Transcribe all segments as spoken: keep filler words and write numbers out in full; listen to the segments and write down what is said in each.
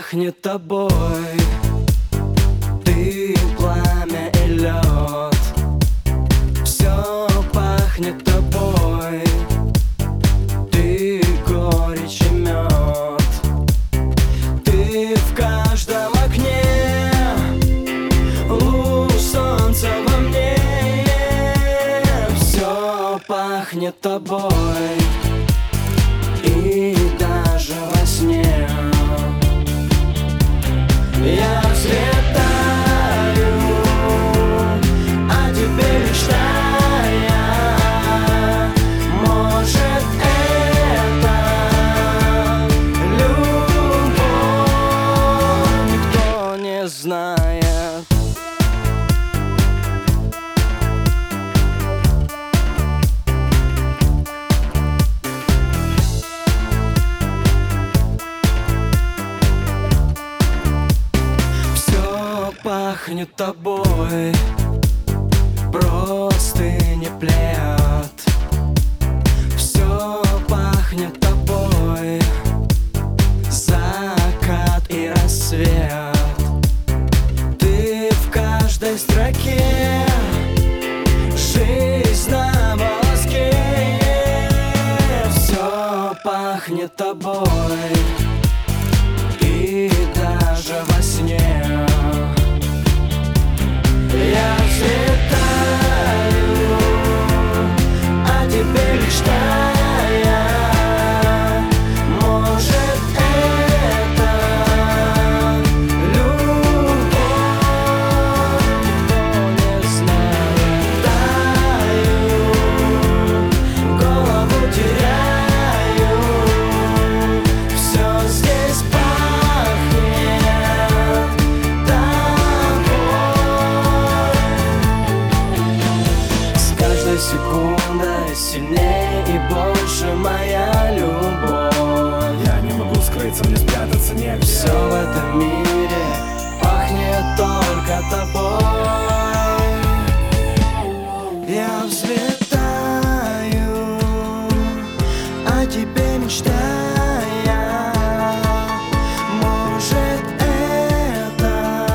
пахнет тобой. Ты пламя и лед, все пахнет тобой. Ты горечь и мед, ты в каждом окне, луч солнца во мне. Все пахнет тобой, и даже во сне я взлетаю, о тебе мечтая. Может, это любовь, никто не знает. Пахнет тобой, простыни плед. Все пахнет тобой, закат и рассвет. Ты в каждой строке, жизнь на волоске. Все пахнет тобой, и даже во сне я взлетаю, о тебе мечтая. Может, это любовь, никто не знает. Таю, голову теряю, все здесь пахнет секунда сильнее и больше моя любовь. Я не могу скрыться, мне спрятаться негде. Все в этом мире пахнет только тобой. Я взлетаю, о тебе мечтая. Может, это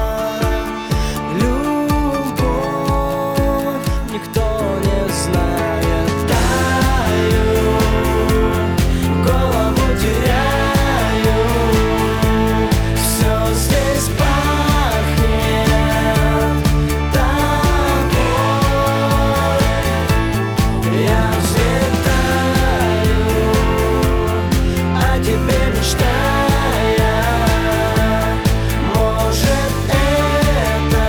любовь, никто не знает. Таю, голову теряю, все здесь пахнет тобой. Я взлетаю, о тебе мечтая. Может, это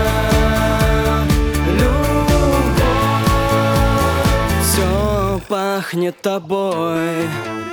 любовь, все пахнет тобой.